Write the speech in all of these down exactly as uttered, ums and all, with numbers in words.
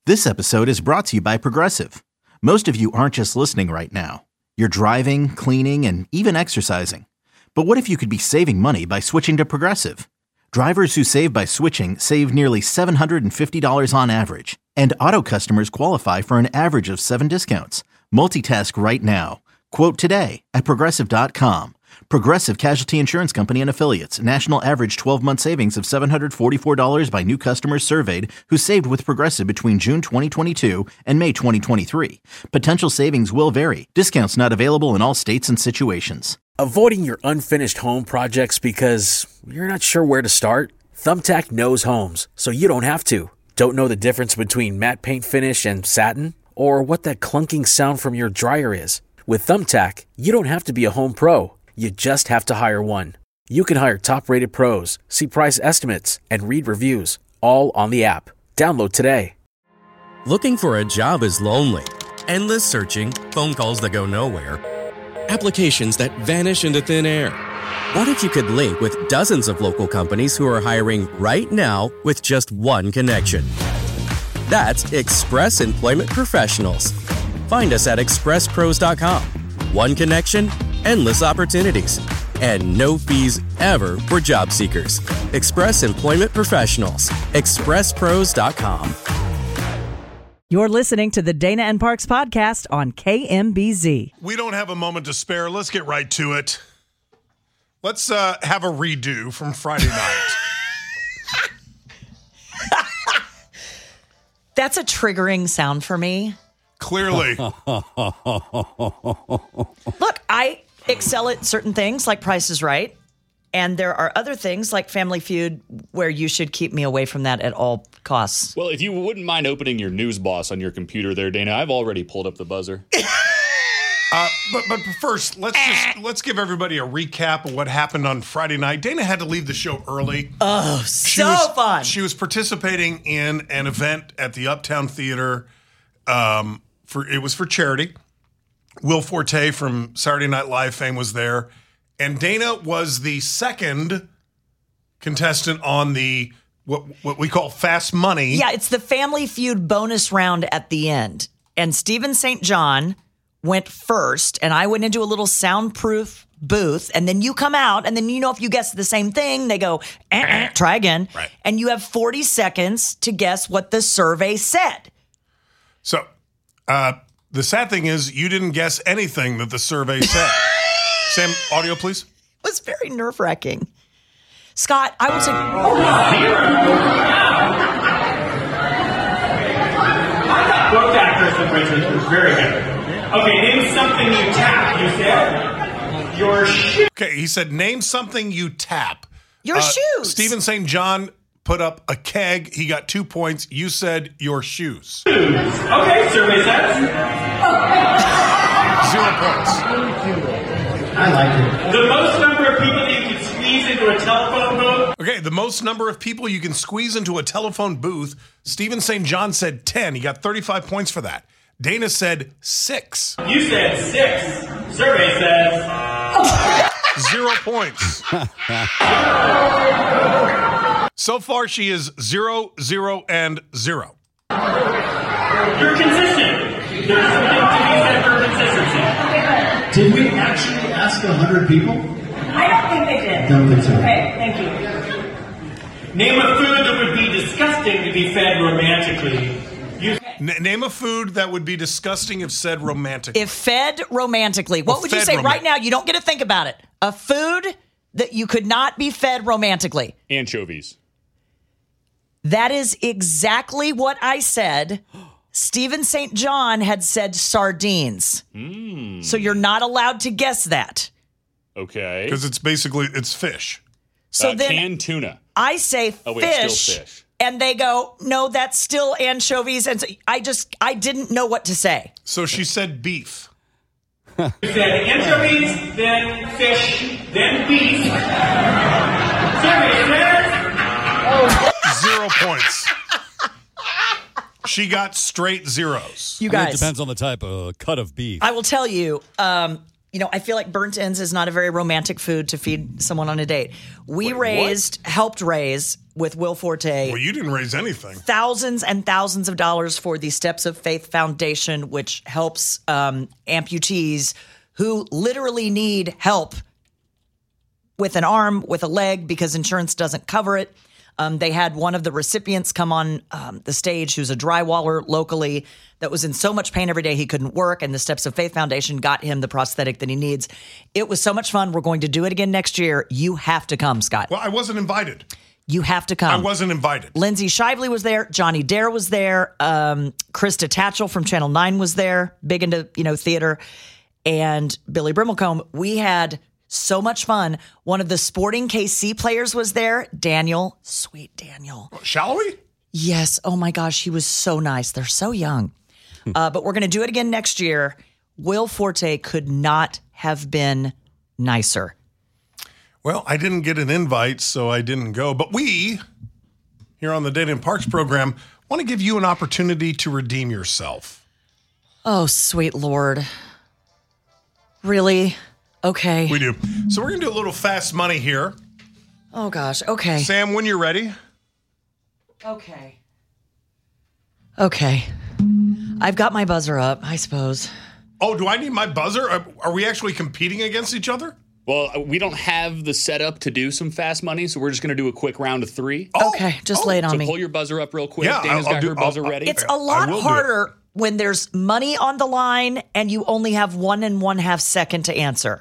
This episode is brought to you by Progressive. Most of you aren't just listening right now. You're driving, cleaning, and even exercising. But what if you could be saving money by switching to Progressive? Drivers who save by switching save nearly seven hundred fifty dollars on average. And auto customers qualify for an average of seven discounts. Multitask right now. Quote today at Progressive dot com. Progressive Casualty Insurance Company and Affiliates. National average twelve-month savings of seven hundred forty-four dollars by new customers surveyed who saved with Progressive between June twenty twenty-two and May twenty twenty-three. Potential savings will vary. Discounts not available in all states and situations. Avoiding your unfinished home projects because you're not sure where to start? Thumbtack knows homes, so you don't have to. Don't know the difference between matte paint finish and satin? Or what that clunking sound from your dryer is? With Thumbtack, you don't have to be a home pro. You just have to hire one. You can hire top-rated pros, see price estimates, and read reviews, all on the app. Download today. Looking for a job is lonely. Endless searching, phone calls that go nowhere, applications that vanish into thin air. What if you could link with dozens of local companies who are hiring right now with just one connection? That's Express Employment Professionals. Find us at express pros dot com. One connection, endless opportunities, and no fees ever for job seekers. Express Employment Professionals. express pros dot com. You're listening to the Dana and Parks podcast on K M B Z. We don't have a moment to spare. Let's get right to it. Let's uh, have a redo from Friday night. That's a triggering sound for me. Clearly. Look, I excel at certain things like Price is Right. And there are other things like Family Feud where you should keep me away from that at all costs. Well, if you wouldn't mind opening your news boss on your computer there, Dana, I've already pulled up the buzzer. uh, but but first, let's just let's give everybody a recap of what happened on Friday night. Dana had to leave the show early. Oh, she so was, fun. She was participating in an event at the Uptown Theater. Um, for it was for charity. Will Forte from Saturday Night Live fame was there. And Dana was the second contestant on the what what we call Fast Money. Yeah, it's the Family Feud bonus round at the end. And Stephen Saint John went first, and I went into a little soundproof booth, and then you come out, and then you know if you guess the same thing, they go, eh, eh, try again. Right. And you have forty seconds to guess what the survey said. So uh, the sad thing is you didn't guess anything that the survey said. Sam, audio, please. It was very nerve-wracking. Scott, I would say... Both actors and Bridget was very good. Okay, name something you tap, you said. Your shoes. Okay, he said, name something you tap. Your uh, shoes. Stephen Saint John put up a keg. He got two points. You said your shoes. Okay, survey says. Zero points. I like it. The most number of people you can squeeze into a telephone booth. Okay, the most number of people you can squeeze into a telephone booth. Stephen Saint John said ten. He got thirty-five points for that. Dana said six. You said six. Survey says Zero points. So far, she is zero, zero, and zero. you're consistent. There's something to be said for consistency. Did we actually ask a hundred people? I don't think they did. Don't think so. Okay, thank you. Name a food that would be disgusting to be fed romantically. You- N- name a food that would be disgusting if said romantically. If fed romantically, what Well, would you fed say roman- right now? You don't get to think about it. A food that you could not be fed romantically. Anchovies. That is exactly what I said. Stephen Saint John had said sardines. Mm. So you're not allowed to guess that. Okay. Because it's basically, it's fish. So uh, then canned tuna. I say Oh, wait, fish, still fish. and they go, no, that's still anchovies. And so I just, I didn't know what to say. So she said beef. You said anchovies, then fish, then beef. Survey says Zero points. She got straight zeros. You I mean, guys, it depends on the type of cut of beef. I will tell you, um, You know, I feel like burnt ends is not a very romantic food to feed someone on a date. We Wait, raised, what? helped raise with Will Forte. Well, you didn't raise anything. Thousands and thousands of dollars for the Steps of Faith Foundation, which helps um, amputees who literally need help with an arm, with a leg, because insurance doesn't cover it. Um, they had one of the recipients come on um, the stage who's a drywaller locally that was in so much pain every day he couldn't work, and the Steps of Faith Foundation got him the prosthetic that he needs. It was so much fun. We're going to do it again next year. You have to come, Scott. Well, I wasn't invited. You have to come. I wasn't invited. Lindsay Shively was there. Johnny Dare was there. Um, Krista Tatchell from Channel nine was there, big into, you know, theater. And Billy Brimelcombe. We had so much fun. One of the Sporting K C players was there. Daniel. Sweet Daniel. Shall we? Yes. Oh, my gosh. He was so nice. They're so young. uh, but we're going to do it again next year. Will Forte could not have been nicer. Well, I didn't get an invite, so I didn't go. But we, here on the Data and Parks program, want to give you an opportunity to redeem yourself. Oh, sweet Lord. Really? Okay. We do. So we're going to do a little fast money here. Oh, gosh. Okay. Sam, when you're ready. Okay. Okay. I've got my buzzer up, I suppose. Oh, do I need my buzzer? Are, are we actually competing against each other? Well, we don't have the setup to do some fast money, so we're just going to do a quick round of three. Oh, okay, just oh, lay it on so me. pull your buzzer up real quick. Yeah, Dana's I'll- I'll got do- her buzzer I'll- ready. It's a lot I will do harder when there's money on the line and you only have one and one half second to answer.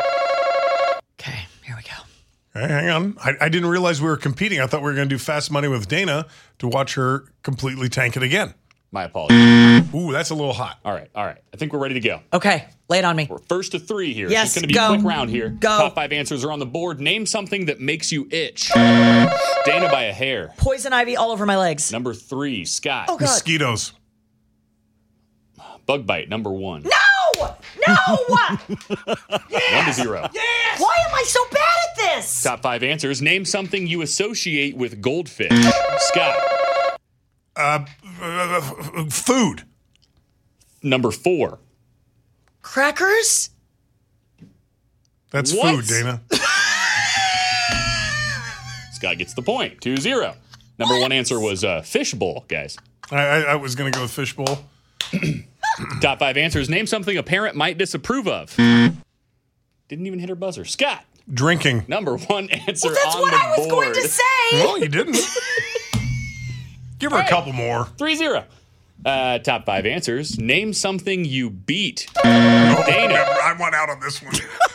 Okay, here we go. Hey, hang on. I, I didn't realize we were competing. I thought we were going to do fast money with Dana to watch her completely tank it again. My apologies. Ooh, that's a little hot. All right, all right. I think we're ready to go. Okay, lay it on me. We're first to three here. Yes, It's going to be go. a quick round here. Go. Top five answers are on the board. Name something that makes you itch. Dana by a hair. Poison ivy all over my legs. Number three, Scott. Oh, God. Mosquitoes. Bug bite, number one. No! No! One to zero. Why am I so bad at this? Top five answers. Name something you associate with goldfish. Scott. Uh, uh, food. Number four. Crackers? That's What? food, Dana. Scott gets the point. Two zero. Number one answer was uh, fishbowl, guys. I, I, I was going to go with fishbowl. Top five answers. Name something a parent might disapprove of. Didn't even hit her buzzer. Scott. Drinking. Number one answer Well, that's on what the I was board. going to say. Well, you didn't. Give her a couple more. Three zero. Uh, top five answers. Name something you beat. Oh, Dana. I want out on this one.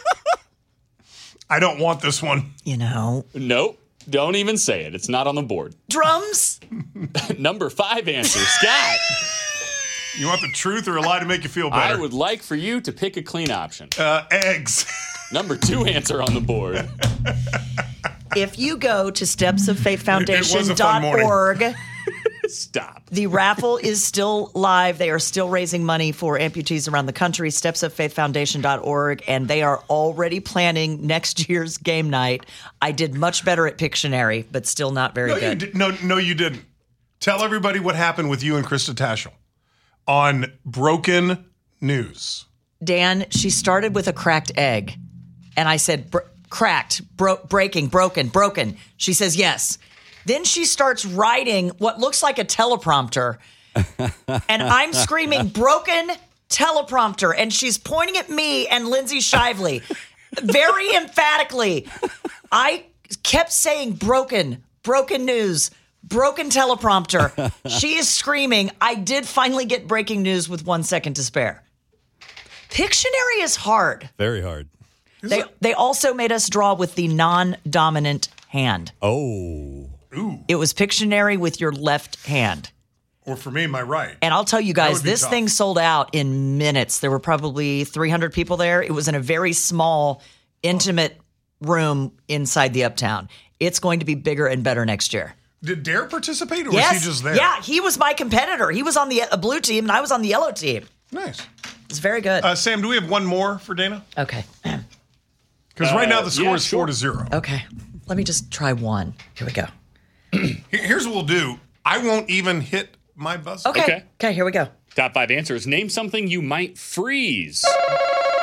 I don't want this one. You know. Nope. Don't even say it. It's not on the board. Drums? Number five answer. Scott. You want the truth or a lie to make you feel better? I would like for you to pick a clean option. Uh, eggs. Number two answer on the board. If you go to steps of faith It foundation was a fun dot org, Stop. the raffle is still live. They are still raising money for amputees around the country, steps of faith foundation dot org, and they are already planning next year's game night. I did much better at Pictionary, but still not very No, you good. did, no, no, you didn't. Tell everybody what happened with you and Krista Taschel on Broken News. Dan, she started with a cracked egg. And I said, Br- cracked, bro- breaking, broken, broken. She says, yes. Then she starts writing what looks like a teleprompter. And I'm screaming, broken teleprompter. And she's pointing at me and Lindsay Shively very emphatically. I kept saying broken, broken news, broken teleprompter. She is screaming. I did finally get breaking news with one second to spare. Pictionary is hard. Very hard. They they also made us draw with the non-dominant hand. Oh. Ooh. It was Pictionary with your left hand. Or for me, my right. And I'll tell you guys, would be this tough. thing sold out in minutes. There were probably three hundred people there. It was in a very small, intimate room inside the Uptown. It's going to be bigger and better next year. Did Dare participate or yes. was he just there? Yeah, he was my competitor. He was on the uh, blue team and I was on the yellow team. Nice. It's very good. Uh, Sam, do we have one more for Dana? okay. Because right now the score yeah, is sure. four to zero. Okay. Let me just try one. Here we go. Here- Here's what we'll do. I won't even hit my buzzer. Okay. Okay. Okay, here we go. Top five answers. Name something you might freeze.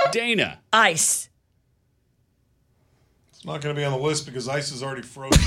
Dana. Ice. It's not going to be on the list because ice is already frozen.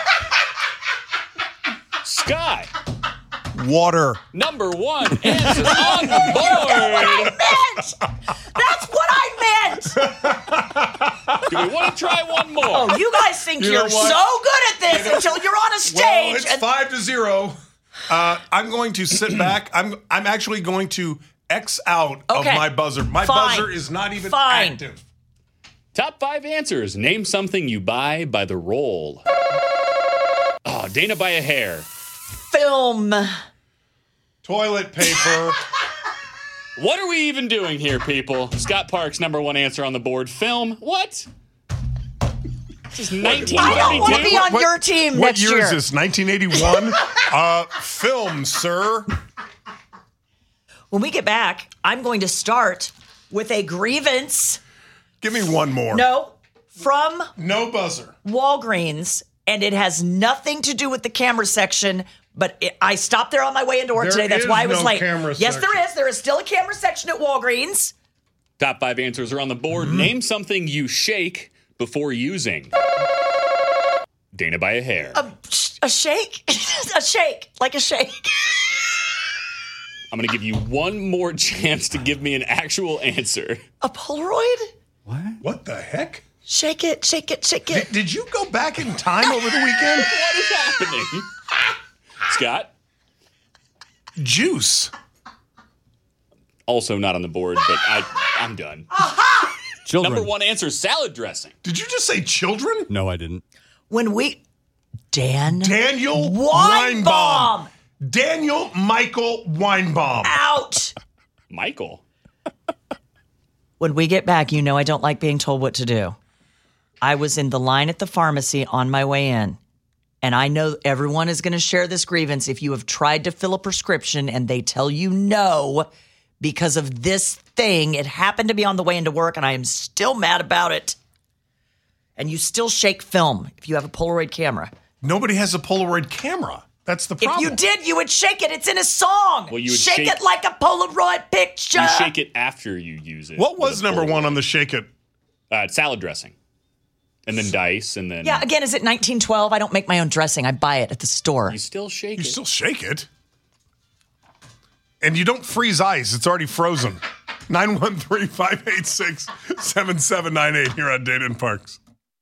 Sky. Water. Number one answer on the board. That's what I meant. That's what I meant. Do we want to try one more? Oh, you guys think You you're know so what? good at this You know- until you're on a stage. Well, it's and- five to zero. Uh, I'm going to sit back. I'm I'm actually going to X out Okay. of my buzzer. My Fine. buzzer is not even Fine. active. Top five answers. Name something you buy by the roll. Oh, Dana by a hair. Film. Toilet paper. What are we even doing here, people? Scott Parks, number one answer on the board. Film. What? This is nineteen I don't want to thirty-two. be on your team What next year year. is this? nineteen eighty-one? uh, film, sir. When we get back, I'm going to start with a grievance. Give me one more. No, from No buzzer. Walgreens, and it has nothing to do with the camera section. But it, I stopped there on my way into work There today. That's is why I was no late. camera Yes, section. there is. There is still a camera section at Walgreens. Top five answers are on the board. Mm-hmm. Name something you shake before using. Dana by a hair. A, a shake, a shake, like a shake. I'm going to give you one more chance to give me an actual answer. A Polaroid. What the heck? Shake it, shake it, shake it. Did, did you go back in time over the weekend? What is happening? Scott? Juice. Also not on the board, but I, I'm done. Children. Number one answer, salad dressing. Did you just say children? No, I didn't. When we, Dan, Daniel Weinbaum. Weinbaum. Daniel Michael Weinbaum. out. Michael. When we get back, you know I don't like being told what to do. I was in the line at the pharmacy on my way in, and I know everyone is going to share this grievance if you have tried to fill a prescription and they tell you no because of this thing. It happened to be on the way into work, and I am still mad about it. And you still shake film if you have a Polaroid camera. Nobody has a Polaroid camera. That's the If problem. you did, you would shake it. It's in a song. Well, you would shake, shake- it like a Polaroid picture. You shake it after you use it. What was with a number Polaroid. one on the shake it? Uh, salad dressing. And then dice, and then... Yeah, again, is it nineteen twelve? I don't make my own dressing. I buy it at the store. You still shake You it. still shake it. And you don't freeze ice. It's already frozen. nine one three, five eight six, seven seven nine eight here on Data and Parks.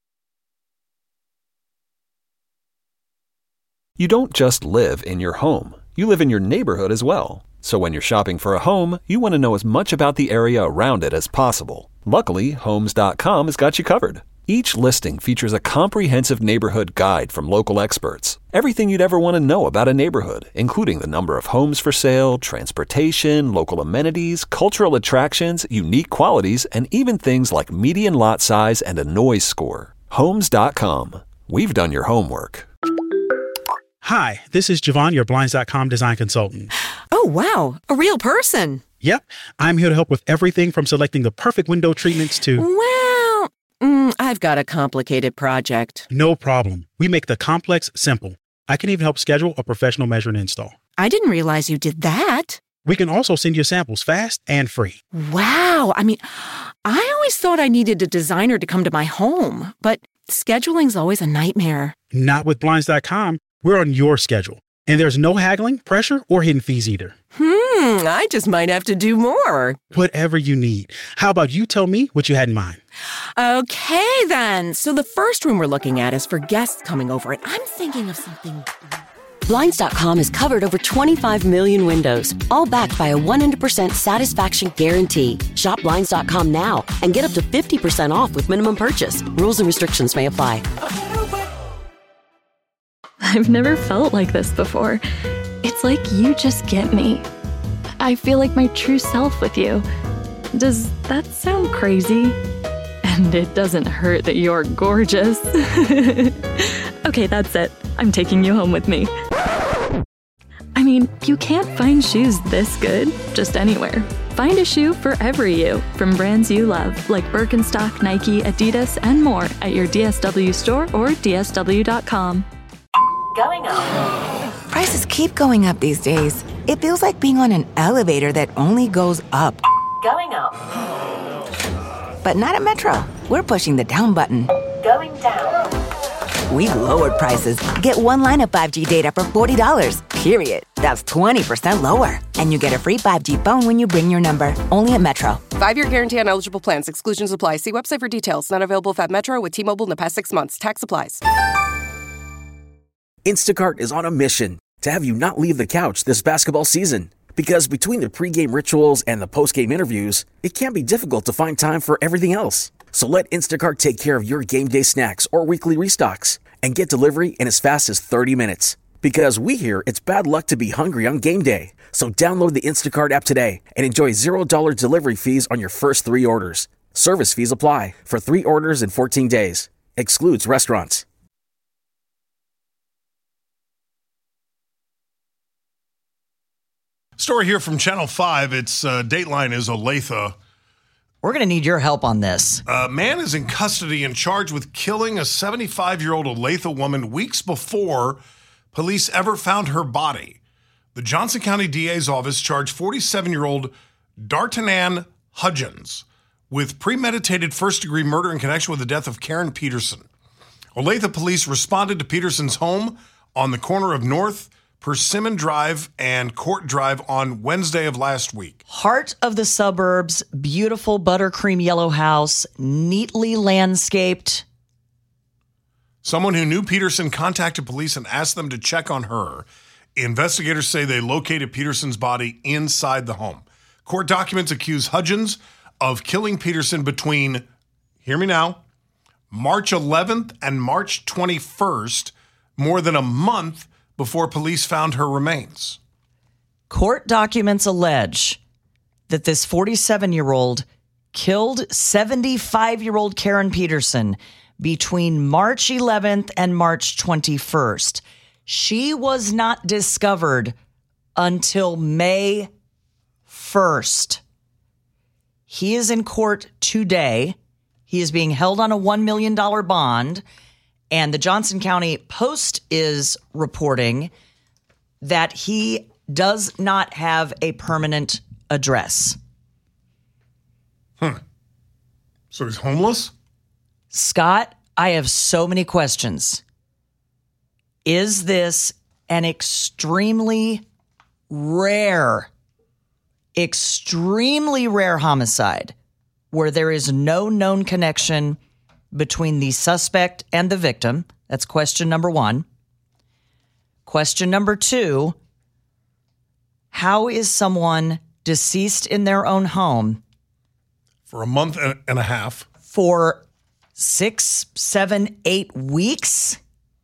You don't just live in your home. You live in your neighborhood as well. So when you're shopping for a home, you want to know as much about the area around it as possible. Luckily, Homes dot com has got you covered. Each listing features a comprehensive neighborhood guide from local experts. Everything you'd ever want to know about a neighborhood, including the number of homes for sale, transportation, local amenities, cultural attractions, unique qualities, and even things like median lot size and a noise score. Homes dot com. We've done your homework. Hi, this is Javon, your Blinds dot com design consultant. Oh, wow. A real person. Yep. I'm here to help with everything from selecting the perfect window treatments to... Well, mm, I've got a complicated project. No problem. We make the complex simple. I can even help schedule a professional measure and install. I didn't realize you did that. We can also send you samples fast and free. Wow. I mean, I always thought I needed a designer to come to my home, but scheduling's always a nightmare. Not with Blinds dot com. We're on your schedule. And there's no haggling, pressure, or hidden fees either. Hmm, I just might have to do more. Whatever you need. How about you tell me what you had in mind? Okay, then. So the first room we're looking at is for guests coming over, and I'm thinking of something... Blinds dot com has covered over twenty-five million windows, all backed by a one hundred percent satisfaction guarantee. Shop Blinds dot com now and get up to fifty percent off with minimum purchase. Rules and restrictions may apply. I've never felt like this before. It's like you just get me. I feel like my true self with you. Does that sound crazy? And it doesn't hurt that you're gorgeous. Okay, that's it. I'm taking you home with me. I mean, you can't find shoes this good just anywhere. Find a shoe for every you from brands you love, like Birkenstock, Nike, Adidas, and more at your D S W store or D S W dot com. Going up. Prices keep going up these days. It feels like being on an elevator that only goes up. Going up. But not at Metro. We're pushing the down button. Going down. We've lowered prices. Get one line of five G data for forty dollars, period. That's twenty percent lower. And you get a free five G phone when you bring your number. Only at Metro. Five-year guarantee on eligible plans. Exclusions apply. See website for details. Not available at Metro with T-Mobile in the past six months. Tax applies. Instacart is on a mission to have you not leave the couch this basketball season. Because between the pregame rituals and the postgame interviews, it can be difficult to find time for everything else. So let Instacart take care of your game day snacks or weekly restocks and get delivery in as fast as thirty minutes. Because we hear it's bad luck to be hungry on game day. So download the Instacart app today and enjoy zero dollars delivery fees on your first three orders. Service fees apply for three orders in fourteen days. Excludes restaurants. Story here from Channel five. Its uh, dateline is Olathe. We're going to need your help on this. A man is in custody and charged with killing a seventy-five-year-old Olathe woman weeks before police ever found her body. The Johnson County D A's office charged forty-seven-year-old D'Artagnan Hudgens with premeditated first-degree murder in connection with the death of Karen Peterson. Olathe police responded to Peterson's home on the corner of North Persimmon Drive and Court Drive on Wednesday of last week. Heart of the suburbs, beautiful buttercream yellow house, neatly landscaped. Someone who knew Peterson contacted police and asked them to check on her. Investigators say they located Peterson's body inside the home. Court documents accuse Hudgens of killing Peterson between, hear me now, March eleventh and March twenty-first, more than a month before police found her remains. Court documents allege that this forty-seven-year-old killed seventy-five-year-old Karen Peterson between March eleventh and March twenty-first. She was not discovered until May first. He is in court today. He is being held on a one million dollars bond. And the Johnson County Post is reporting that he does not have a permanent address. Hmm. So he's homeless? Scott, I have so many questions. Is this an extremely rare, extremely rare homicide where there is no known connection between the suspect and the victim? That's question number one. Question number two, how is someone deceased in their own home for a month and a half, for six, seven, eight weeks,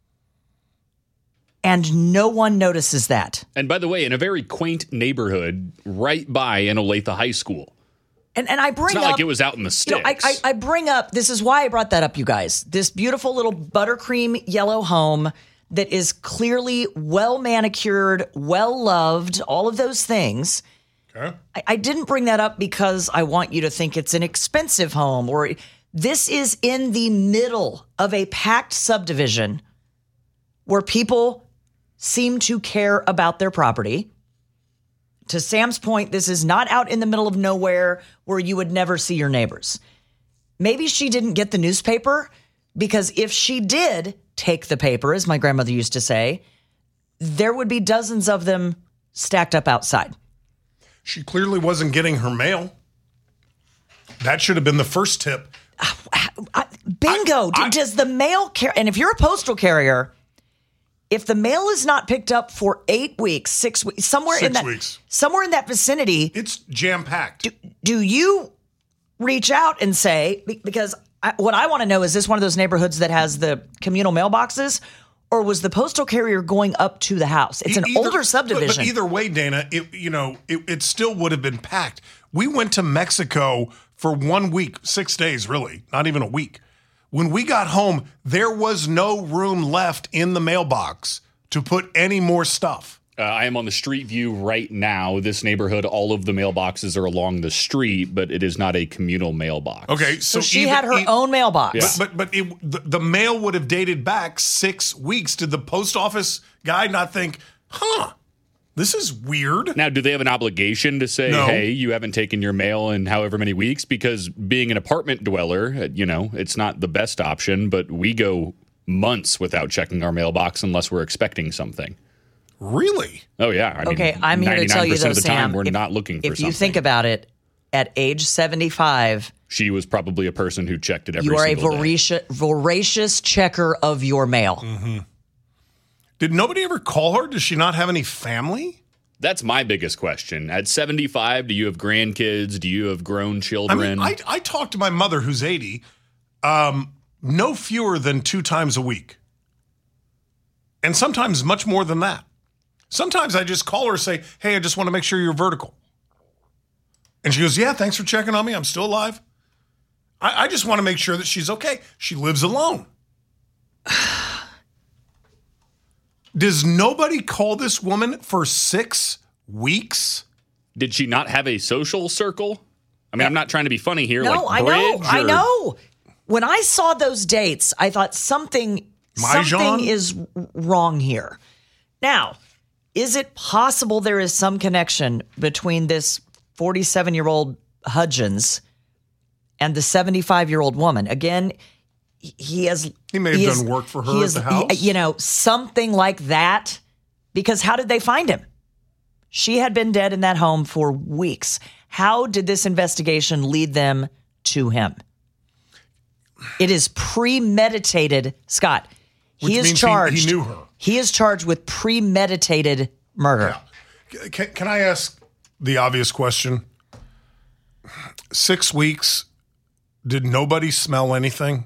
and no one notices that? And by the way, in a very quaint neighborhood right by an Olathe High School. And and I bring it's not up, like it was out in the sticks. You know, I, I, I bring up, this is why I brought that up, you guys. This beautiful little buttercream yellow home that is clearly well manicured, well loved, all of those things. Okay. I, I didn't bring that up because I want you to think it's an expensive home, or this is in the middle of a packed subdivision where people seem to care about their property. To Sam's point, this is not out in the middle of nowhere where you would never see your neighbors. Maybe she didn't get the newspaper, because if she did take the paper, as my grandmother used to say, there would be dozens of them stacked up outside. She clearly wasn't getting her mail. That should have been the first tip. Bingo. I, I, Does the mail carrier, and if you're a postal carrier, if the mail is not picked up for eight weeks, six weeks, somewhere six in that, weeks. somewhere in that vicinity, it's jam packed. Do, do you reach out and say, because I, what I want to know is, this one of those neighborhoods that has the communal mailboxes, or was the postal carrier going up to the house? It's an either, older subdivision. But, but either way, Dana, it, you know, it, it still would have been packed. We went to Mexico for one week, six days, really, not even a week. When we got home, there was no room left in the mailbox to put any more stuff. Uh, I am on the street view right now. This neighborhood, all of the mailboxes are along the street, but it is not a communal mailbox. Okay, so, so she even, had her e- own mailbox. Yeah. But but, but it, the, the mail would have dated back six weeks. Did the post office guy not think, huh, This is weird. Now, do they have an obligation to say, No. hey, you haven't taken your mail in however many weeks? Because being an apartment dweller, you know, it's not the best option, but we go months without checking our mailbox unless we're expecting something. Really? Oh, yeah. I Okay, mean, I'm here to tell you, though, ninety-nine percent of the time, Sam, we're if- not looking for If something. you think about it, at age seventy-five, She was probably a person who checked it every you are a single day. voracious, voracious checker of your mail. Mm-hmm. Did nobody ever call her? Does she not have any family? That's my biggest question. At seventy-five, do you have grandkids? Do you have grown I children? mean, I, I talked to my mother, who's eighty, um, no fewer than two times a week. And sometimes much more than that. Sometimes I just call her and say, hey, I just want to make sure you're vertical. And she goes, yeah, thanks for checking on me. I'm still alive. I, I just want to make sure that she's okay. She lives alone. Does nobody call this woman for six weeks? Did she not have a social circle? I mean, I'm not trying to be funny here. No, like I know, bridge I or- know. When I saw those dates, I thought something Mahjong? something is wrong here. Now, is it possible there is some connection between this forty-seven-year-old Hudgens and the seventy-five-year-old woman? Again, he has He may have he done is- work for her he at is- the house. You know, something like that. Because how did they find him? She had been dead in that home for weeks. How did this investigation lead them to him? It is premeditated, Scott. Which He is means he- charged. he knew her. He is charged with premeditated murder. Can, can I ask the obvious question? Six weeks, did nobody smell anything?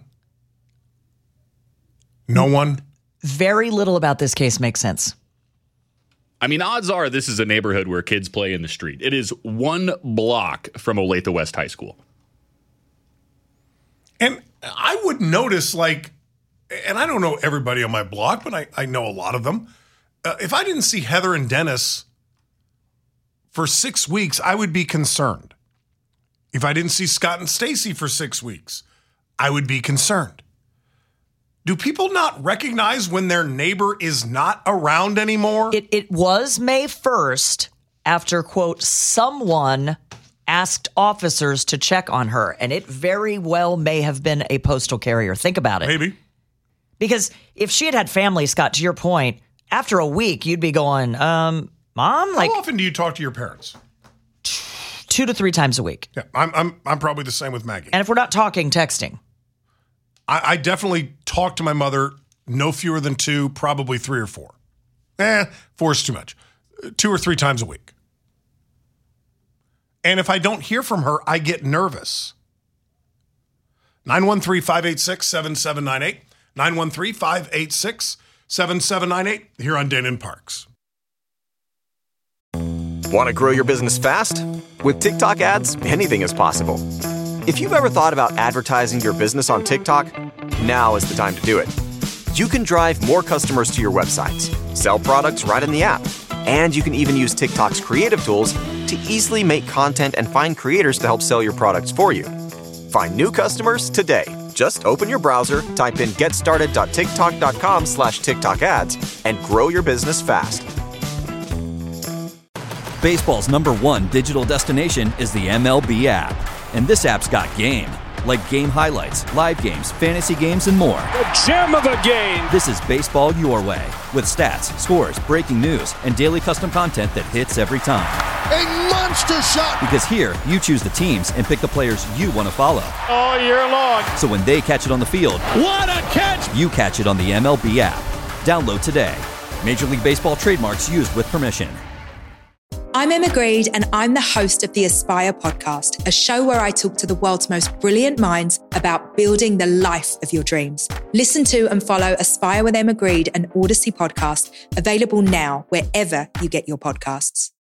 No one? Very little about this case makes sense. I mean, odds are this is a neighborhood where kids play in the street. It is one block from Olathe West High School. And I would notice, like, and I don't know everybody on my block, but I, I know a lot of them. Uh, if I didn't see Heather and Dennis for six weeks, I would be concerned. If I didn't see Scott and Stacy for six weeks, I would be concerned. Do people not recognize when their neighbor is not around anymore? It, it was May first after, quote, someone asked officers to check on her. And it very well may have been a postal carrier. Think about it. Maybe. Because if she had had family, Scott, to your point, after a week, you'd be going, um, Mom, like How often do you talk to your parents? two to three times a week. Yeah, I'm I'm I'm probably the same with Maggie. And if we're not talking, texting. I, I definitely talk to my mother no fewer than two, probably three or four. Eh, four is too much. Two or three times a week. And if I don't hear from her, I get nervous. nine one three, five eight six, seven seven nine eight. nine one three, five eight six, seven seven nine eight here on Dana and Parks. Want to grow your business fast? With TikTok ads, anything is possible. If you've ever thought about advertising your business on TikTok, now is the time to do it. You can drive more customers to your websites, sell products right in the app, and you can even use TikTok's creative tools to easily make content and find creators to help sell your products for you. Find new customers today. Just open your browser, type in getstarted.tiktok.com slash TikTok ads, and grow your business fast. Baseball's number one digital destination is the M L B app. And this app's got game. Like game highlights, live games, fantasy games, and more. The gem of a game! This is baseball your way. With stats, scores, breaking news, and daily custom content that hits every time. A monster shot! Because here, you choose the teams and pick the players you want to follow. All year long. So when they catch it on the field, what a catch! You catch it on the M L B app. Download today. Major League Baseball trademarks used with permission. I'm Emma Greed, and I'm the host of the Aspire podcast, a show where I talk to the world's most brilliant minds about building the life of your dreams. Listen to and follow Aspire with Emma Greed, an Odyssey podcast, available now wherever you get your podcasts.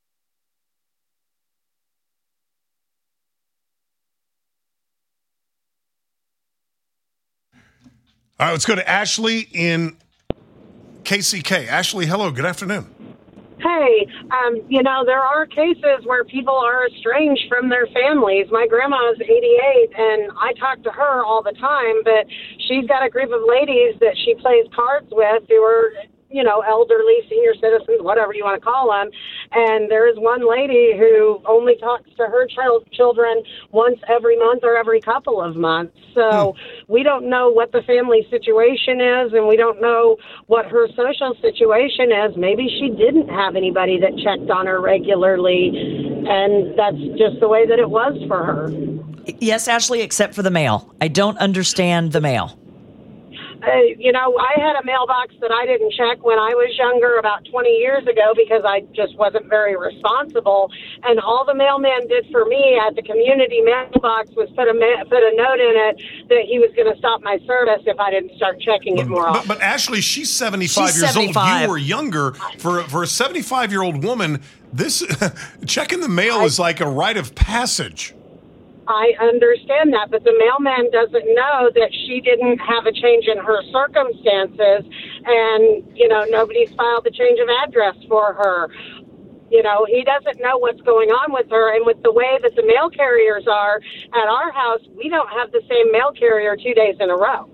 All right, let's go to Ashley in K C K. Ashley, hello, good afternoon. Hey, um, you know, there are cases where people are estranged from their families. My grandma is eighty-eight, and I talk to her all the time, but she's got a group of ladies that she plays cards with who are you know, elderly, senior citizens, whatever you want to call them. And there is one lady who only talks to her child children once every month or every couple of months. So hmm. we don't know what the family situation is, and we don't know what her social situation is. Maybe she didn't have anybody that checked on her regularly, and that's just the way that it was for her. Yes, Ashley, except for the mail. I don't understand the mail. Uh, you know, I had a mailbox that I didn't check when I was younger about twenty years ago because I just wasn't very responsible. And all the mailman did for me at the community mailbox was put a ma- put a note in it that he was going to stop my service if I didn't start checking it more often. But, but Ashley, she's seventy-five she's years seventy-five. old. You were younger. For, for a seventy-five-year-old woman, this checking the mail I, is like a rite of passage. I understand that, but the mailman doesn't know that she didn't have a change in her circumstances, and, you know, nobody's filed a change of address for her. You know, he doesn't know what's going on with her, and with the way that the mail carriers are at our house, we don't have the same mail carrier two days in a row.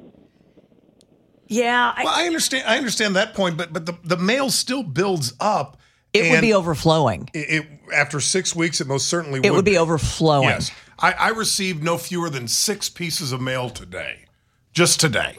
Yeah. I, well, I understand I understand that point, but but the, the mail still builds up. It would be overflowing. It, it after six weeks, it most certainly would. It would be overflowing. Yes. I, I received no fewer than six pieces of mail today, just today.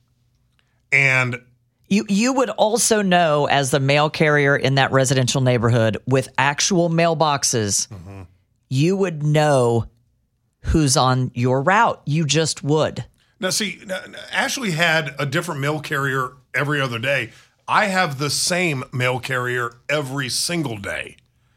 And you you would also know, as the mail carrier in that residential neighborhood with actual mailboxes, mm-hmm. you would know who's on your route. You just would. Now, see, Ashley had a different mail carrier every other day. I have the same mail carrier every single day.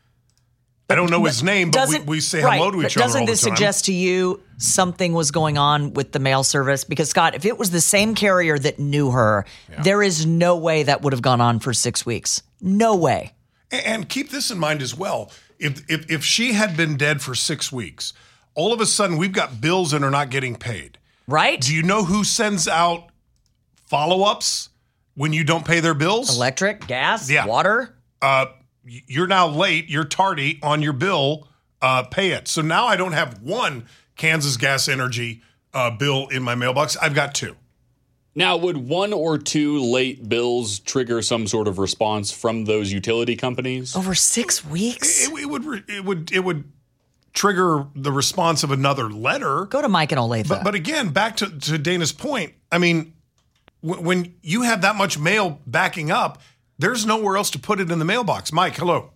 I don't know his name, but we, we say right, hello to each but other all the time. Doesn't this suggest to you something was going on with the mail service? Because, Scott, if it was the same carrier that knew her, yeah. there is no way that would have gone on for six weeks. No way. And, and keep this in mind as well. If, if if she had been dead for six weeks, all of a sudden we've got bills and are not getting paid. Right. Do you know who sends out follow-ups when you don't pay their bills? Electric, gas, yeah. water. Uh, you're now late. You're tardy on your bill. Uh, pay it. So now I don't have one Kansas Gas Energy uh, bill in my mailbox. I've got two. Now, would one or two late bills trigger some sort of response from those utility companies? Over six weeks? It, it would. It would. It would trigger the response of another letter. Go to Mike and Olathe. But, but again, back to, to Dana's point. I mean, w- when you have that much mail backing up, there's nowhere else to put it in the mailbox. Mike, hello.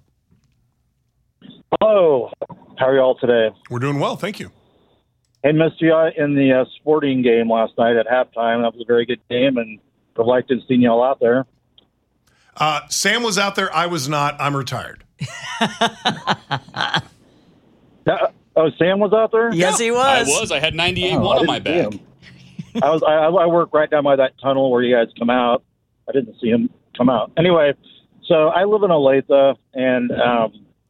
Hello. How are y'all today? We're doing well, thank you. Hey, missed you in the uh, sporting game last night at halftime. That was a very good game, and would have liked to have seen y'all out there. Uh, Sam was out there. I was not. I'm retired. uh, oh, Sam was out there? Yes, he was. I was. I had ninety-eight one oh, on my back. I was. I, I work right down by that tunnel where you guys come out. I didn't see him come out. Anyway, so I live in Olathe, and um,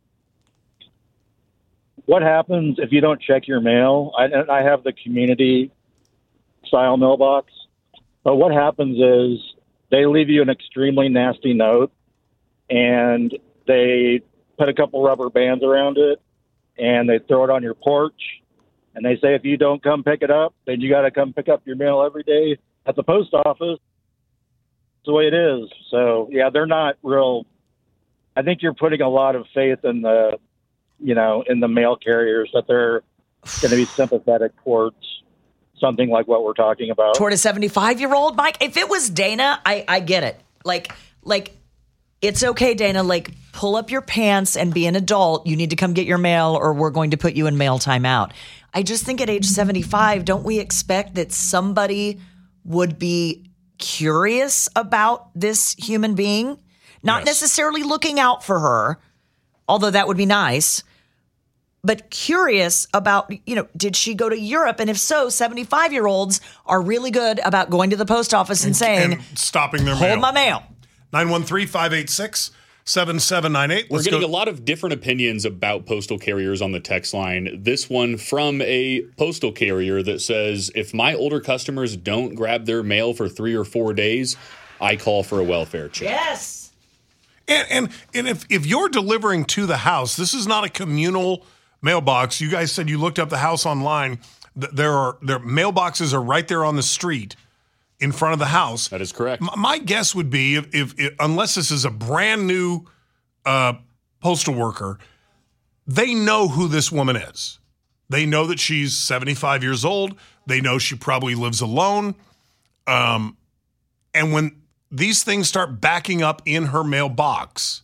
what happens if you don't check your mail? I, I have the community-style mailbox, but what happens is they leave you an extremely nasty note, and they put a couple rubber bands around it, and they throw it on your porch, and they say if you don't come pick it up, then you got to come pick up your mail every day at the post office. That's the way it is. So, yeah, they're not real. I think you're putting a lot of faith in the, you know, in the mail carriers that they're going to be sympathetic towards something like what we're talking about. Toward a seventy-five-year-old, Mike? If it was Dana, I, I get it. Like, like, it's okay, Dana. Like, pull up your pants and be an adult. You need to come get your mail or we're going to put you in mail timeout. I just think at age seventy-five, don't we expect that somebody would be curious about this human being? Not yes. necessarily looking out for her, although that would be nice, but curious about, you know, did she go to Europe? And if so, seventy-five-year-olds are really good about going to the post office and, and saying, and stopping their hold mail. my mail. nine one three, five eight six, seven seven nine eight. We're getting go. a lot of different opinions about postal carriers on the text line. This one from a postal carrier that says, if my older customers don't grab their mail for three or four days, I call for a welfare check. Yes. And and, and if, if you're delivering to the house, this is not a communal mailbox. You guys said you looked up the house online. There are their mailboxes are right there on the street. in front of the house. That is correct. M- my guess would be if, if, if unless this is a brand new uh, postal worker, they know who this woman is. They know that she's seventy-five years old. They know she probably lives alone. Um, and when these things start backing up in her mailbox,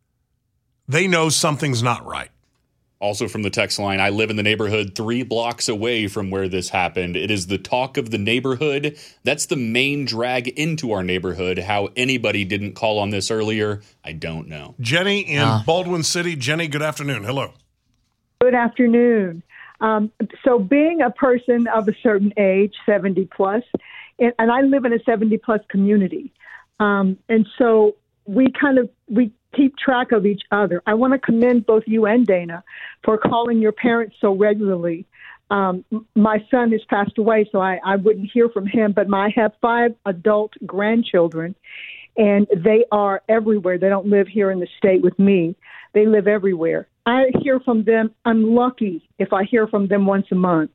they know something's not right. Also from the text line, I live in the neighborhood three blocks away from where this happened. It is the talk of the neighborhood. That's the main drag into our neighborhood. How anybody didn't call on this earlier, I don't know. Jenny in Uh. Baldwin City. Jenny, good afternoon. Hello. Good afternoon. Um, so being a person of a certain age, seventy plus, and, and I live in a seventy plus community. Um, and so we kind of, we keep track of each other. I want to commend both you and Dana for calling your parents so regularly. Um, my son has passed away, so I, I wouldn't hear from him, but my, I have five adult grandchildren, and they are everywhere. They don't live here in the state with me. They live everywhere. I hear from them. I'm lucky if I hear from them once a month.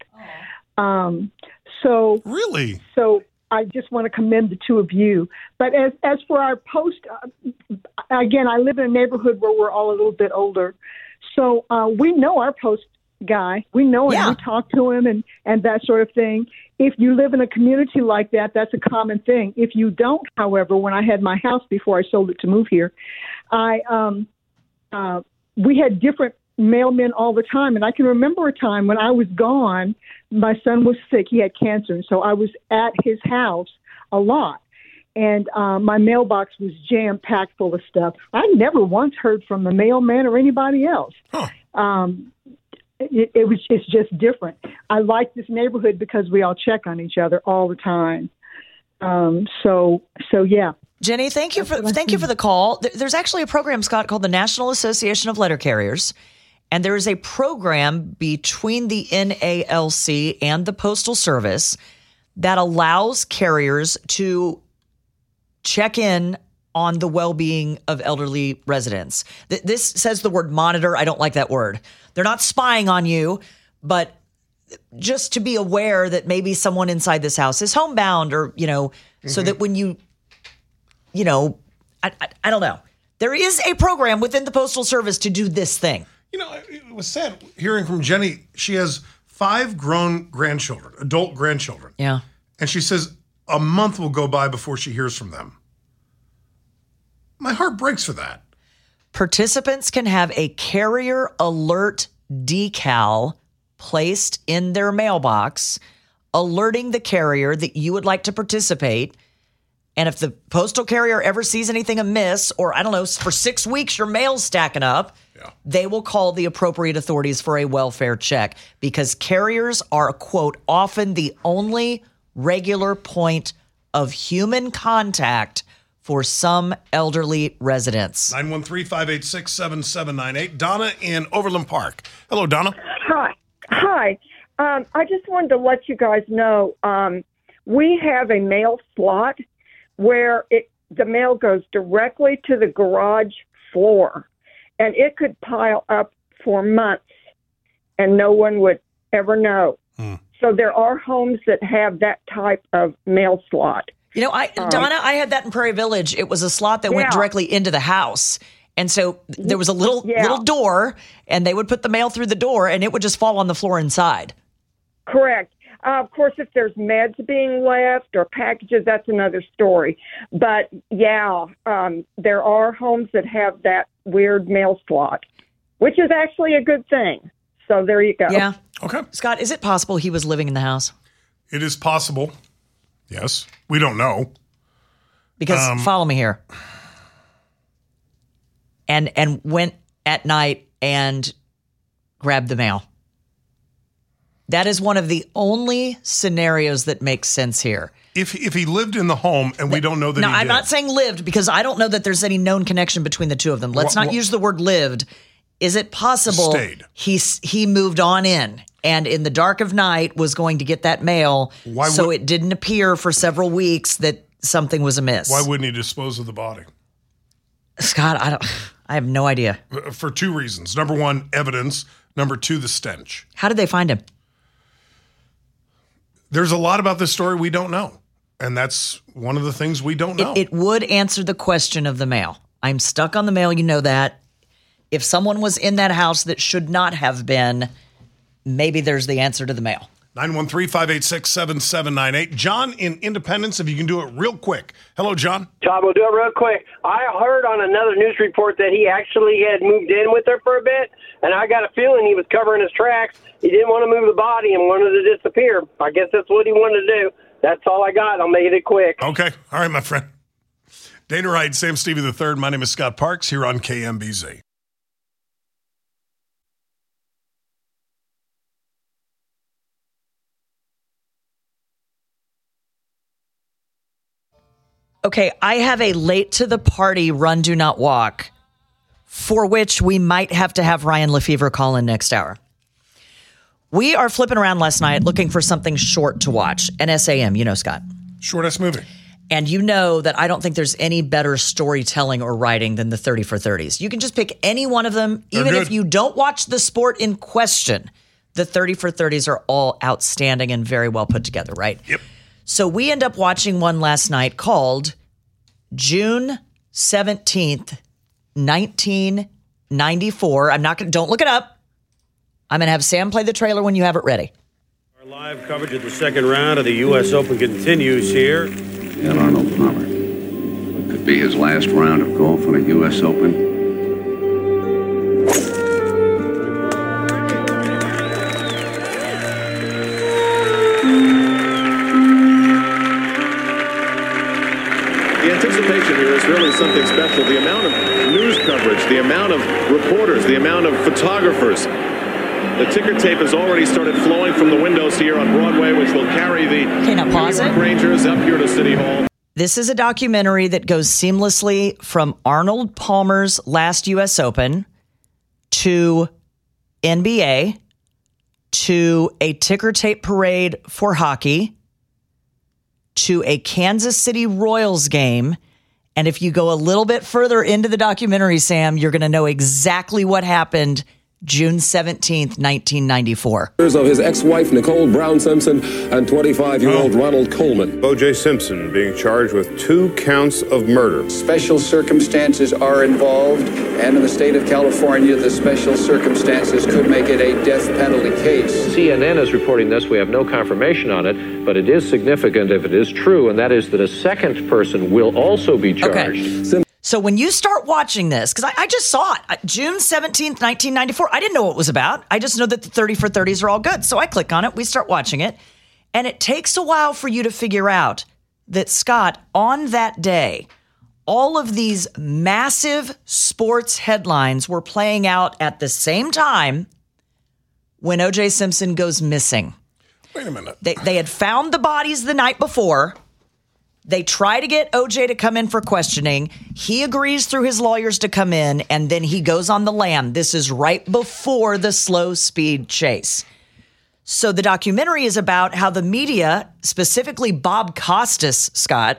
Um, so really, so I just want to commend the two of you. But as as for our post, uh, again, I live in a neighborhood where we're all a little bit older, so uh, we know our post guy. We know him. Yeah. We talk to him and and that sort of thing. If you live in a community like that, that's a common thing. If you don't, however, when I had my house before I sold it to move here, I um. Uh, we had different mailmen all the time. And I can remember a time when I was gone, my son was sick. He had cancer. And so I was at his house a lot. And uh, my mailbox was jam-packed full of stuff. I never once heard from the mailman or anybody else. Huh. Um, it, it was it's just different. I like this neighborhood because we all check on each other all the time. Um, so, so yeah. Jenny, thank you for thank you for the call. There's actually a program, Scott, called the National Association of Letter Carriers, and there is a program between the N A L C and the Postal Service that allows carriers to check in on the well-being of elderly residents. This says the word monitor. I don't like that word. They're not spying on you, but just to be aware that maybe someone inside this house is homebound, or you know, mm-hmm. so that when you You know, I, I I don't know. There is a program within the Postal Service to do this thing. You know, it was sad hearing from Jenny. She has five grown grandchildren, adult grandchildren. Yeah. And she says a month will go by before she hears from them. My heart breaks for that. Participants can have a carrier alert decal placed in their mailbox, alerting the carrier that you would like to participate. And if the postal carrier ever sees anything amiss, or I don't know, for six weeks your mail's stacking up, yeah. they will call the appropriate authorities for a welfare check, because carriers are, quote, often the only regular point of human contact for some elderly residents. nine one three, five eight six, seven seven nine eight. Donna in Overland Park. Hello, Donna. Hi. Hi. Um, I just wanted to let you guys know um, we have a mail slot where it the mail goes directly to the garage floor, and it could pile up for months and no one would ever know. Hmm. So there are homes that have that type of mail slot. You know, I um, Donna, I had that in Prairie Village. It was a slot that yeah. went directly into the house. And so there was a little yeah. little door, and they would put the mail through the door, and it would just fall on the floor inside. Correct. Uh, of course, if there's meds being left or packages, that's another story. But, yeah, um, there are homes that have that weird mail slot, which is actually a good thing. So there you go. Yeah. Okay. Scott, is it possible he was living in the house? It is possible. Yes. We don't know. Because, um, follow me here. And and went at night and grabbed the mail. That is one of the only scenarios that makes sense here. If if he lived in the home and we don't know that no, he I'm did. not saying lived, because I don't know that there's any known connection between the two of them. Let's Well, not well- use the word lived. Is it possible Stayed. he s- he moved on in and in the dark of night was going to get that mail, Why so would- it didn't appear for several weeks that something was amiss? Why wouldn't he dispose of the body? Scott, I don't. I have no idea. For two reasons. Number one, evidence. Number two, the stench. How did they find him? There's a lot about this story we don't know. And that's one of the things we don't know. It, it would answer the question of the mail. I'm stuck on the mail. You know that. If someone was in that house that should not have been, maybe there's the answer to the mail. nine one three, five eight six, seven seven nine eight. John in Independence, if you can do it real quick. Hello, John. Todd, we'll do it real quick. I heard on another news report that he actually had moved in with her for a bit, and I got a feeling he was covering his tracks. He didn't want to move the body and wanted to disappear. I guess that's what he wanted to do. That's all I got. I'll make it quick. Okay. All right, my friend. Dana Wright, Sam Stevie the third. My name is Scott Parks here on K M B Z. Okay, I have a late to the party run, do not walk, for which we might have to have Ryan Lefevre call in next hour. We are flipping around last night looking for something short to watch. N S A M, you know, Scott. Shortest movie. And you know that I don't think there's any better storytelling or writing than the thirty for thirties. You can just pick any one of them, They're even good. if you don't watch the sport in question. The thirty for thirties are all outstanding and very well put together, right? Yep. So we end up watching one last night called June seventeenth, nineteen ninety-four. I'm not going to, don't look it up. I'm going to have Sam play the trailer when you have it ready. Our live coverage of the second round of the U S Open continues here. And Arnold Palmer. It could be his last round of golf on a U S Open. The anticipation here is really something special. The amount of news coverage, the amount of reporters, the amount of photographers. The ticker tape has already started flowing from the windows here on Broadway, which will carry the Okay, now pause New York it. Rangers up here to City Hall. This is a documentary that goes seamlessly from Arnold Palmer's last U S Open to N B A to a ticker tape parade for hockey to a Kansas City Royals game. And if you go a little bit further into the documentary, Sam, you're going to know exactly what happened June seventeenth, nineteen ninety-four. Of his ex-wife, Nicole Brown Simpson, and twenty-five-year-old Ronald Coleman. O J Simpson being charged with two counts of murder. Special circumstances are involved, and in the state of California, the special circumstances could make it a death penalty case. C N N is reporting this. We have no confirmation on it, but it is significant if it is true, and that is that a second person will also be charged. Okay. So when you start watching this, because I, I just saw it, uh, June seventeenth, nineteen ninety-four, I didn't know what it was about. I just know that the thirty for thirties are all good. So I click on it, we start watching it, and it takes a while for you to figure out that, Scott, on that day, all of these massive sports headlines were playing out at the same time when O J Simpson goes missing. Wait a minute. They, they had found the bodies the night before. They try to get O J to come in for questioning. He agrees through his lawyers to come in, and then he goes on the lam. This is right before the slow speed chase. So the documentary is about how the media, specifically Bob Costas, Scott,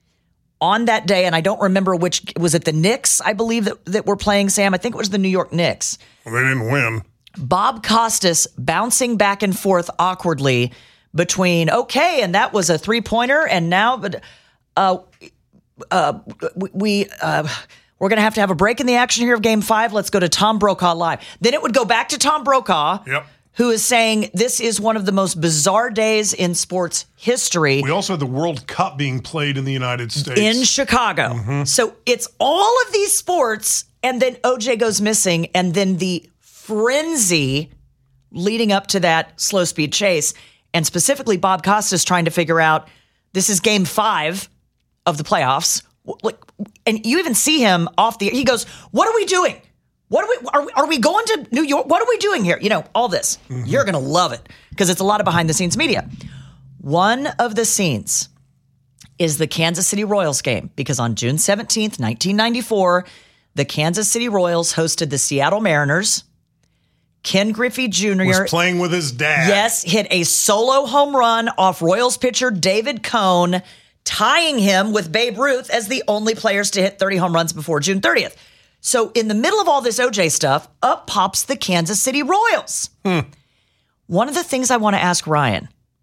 on that day, and I don't remember which, was it the Knicks, I believe, that, that were playing, Sam? I think it was the New York Knicks. Well, they didn't win. Bob Costas bouncing back and forth awkwardly between, okay, and that was a three-pointer, and now but uh, uh, we, uh, we're going to have to have a break in the action here of Game five. Let's go to Tom Brokaw live. Then it would go back to Tom Brokaw, yep. who is saying this is one of the most bizarre days in sports history. We also had the World Cup being played in the United States. In Chicago. Mm-hmm. So it's all of these sports, and then O J goes missing, and then the frenzy leading up to that slow-speed chase. And specifically, Bob Costas trying to figure out, this is game five of the playoffs. Like, and you even see him off the, he goes, what are we doing? What are we, are we, are we going to New York? What are we doing here? You know, all this. Mm-hmm. You're going to love it because it's a lot of behind the scenes media. One of the scenes is the Kansas City Royals game because on June seventeenth, nineteen ninety-four, the Kansas City Royals hosted the Seattle Mariners. Ken Griffey Junior was playing with his dad. Yes, hit a solo home run off Royals pitcher David Cone, tying him with Babe Ruth as the only players to hit thirty home runs before June thirtieth. So in the middle of all this O J stuff, up pops the Kansas City Royals. Hmm. One of the things I want to ask Ryan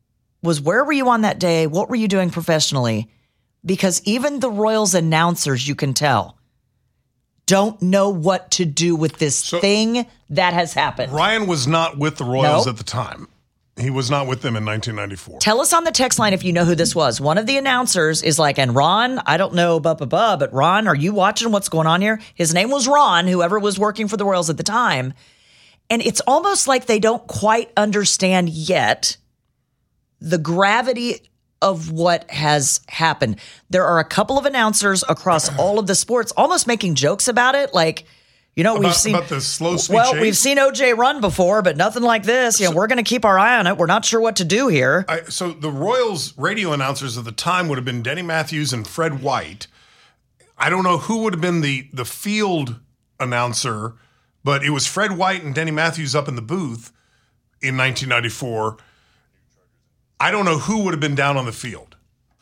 was, where were you on that day? What were you doing professionally? Because even the Royals announcers, you can tell, don't know what to do with this so, thing that has happened. Ryan was not with the Royals nope. at the time. He was not with them in nineteen ninety-four. Tell us on the text line if you know who this was. One of the announcers is like, and Ron, I don't know, blah, blah, blah, but Ron, are you watching what's going on here? His name was Ron, whoever was working for the Royals at the time. And it's almost like they don't quite understand yet the gravity of what has happened. There are a couple of announcers across all of the sports almost making jokes about it, like, you know, about, we've seen about the slow sweet well, chase? We've seen O J run before, but nothing like this. You know, so, we're going to keep our eye on it. We're not sure what to do here. I, so the Royals radio announcers at the time would have been Denny Matthews and Fred White. I don't know who would have been the the field announcer, but it was Fred White and Denny Matthews up in the booth in nineteen ninety-four. I don't know who would have been down on the field.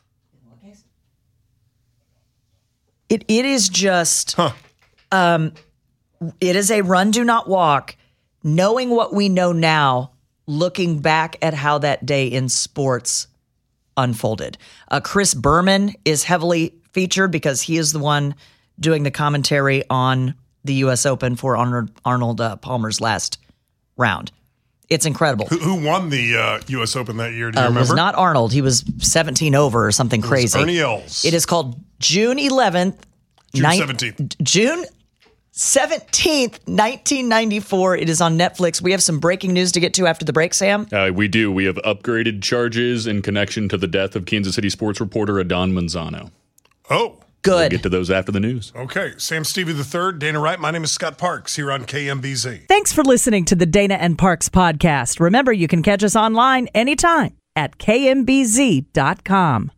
It it is just. Huh. Um, It is a run, do not walk. Knowing what we know now, looking back at how that day in sports unfolded. Uh, Chris Berman is heavily featured because he is the one doing the commentary on the U S Open for Arnold, Arnold uh, Palmer's last round. It's incredible. Who, who won the uh, U S Open that year? Do you uh, remember? It was not Arnold. He was seventeen over or something it crazy. Was Ernie Els. It is called June eleventh. June seventeenth. June seventeenth, nineteen ninety-four. It is on Netflix. We have some breaking news to get to after the break, Sam. Uh, we do. We have upgraded charges in connection to the death of Kansas City sports reporter Adon Manzano. Oh. Good. We'll get to those after the news. Okay. Sam Stevie the third, Dana Wright. My name is Scott Parks here on K M B Z. Thanks for listening to the Dana and Parks podcast. Remember, you can catch us online anytime at K M B Z dot com.